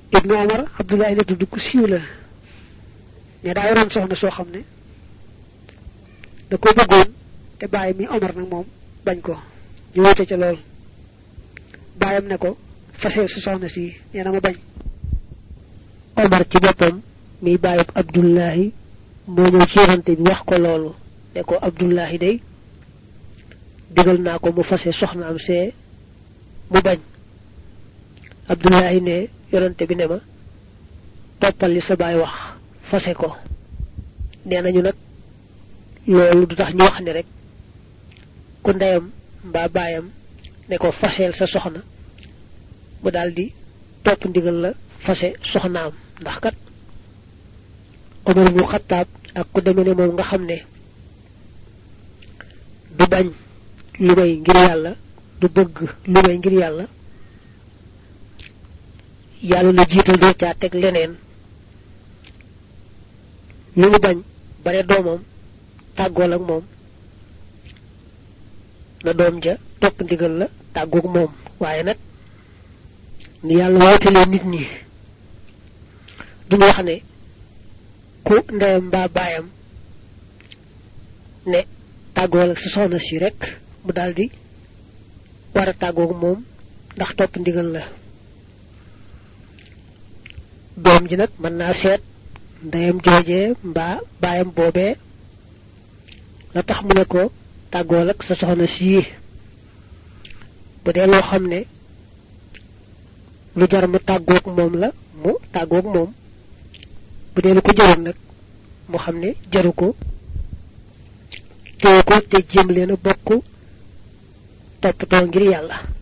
ibnu Omar Abdullah la tuddu ku siiw la ne daa yoroon soxna soo xam ne da ko bëggoon te bàyyi mi Omar nag moom bañ ko ñu wute ca lool bàyyam ne ko faseel sa soxna si nee na ma bañ Omar ci boppam mi bàyyib Abdullahi moo ñëw ci yonante bi wax ko loolu ne ko Abdullahi day digal naa ko mu fase soxnaam see mu bañ Abdullahi ne yonante bi ne ma toppal li sa baay wax fase ko nee nañu nag loolu du tax ñu wax ne rek ku ndeyam mbaa baayam ne ko faseel sa soxna mu daldi topp ndigal la fase soxnaam ndax kat Omar ibn Khattab ak ku demee ne moom nga xam ne du bañ lu may ngir yàlla du bëgg lu may ngir yàlla yàlla la jiital doo caa teg leneen lu mu bañ bare doomam tàggool ak moom na doom ja topp ndigal la tàggoog moom waaye nag ni yàlla wootelee nit ñi duñu wax ne ku ndeyam mbaa baayam ne tàggool ak sa soxna si rek mu daldi war a tàggoog moom ndax topp ndigal la doom ji nag mën naa seet ndeyam joojee mbaa baayam boobee la tax mu ne ko tàggool ak sa soxna si bu dee loo xam ne lu jar mu tàggoog moom la mu tàggoog moom bu dee lu ko jarul nag mu xam ne jaru ko téye ko te jéem leen a bokk toppatoo ngir yàlla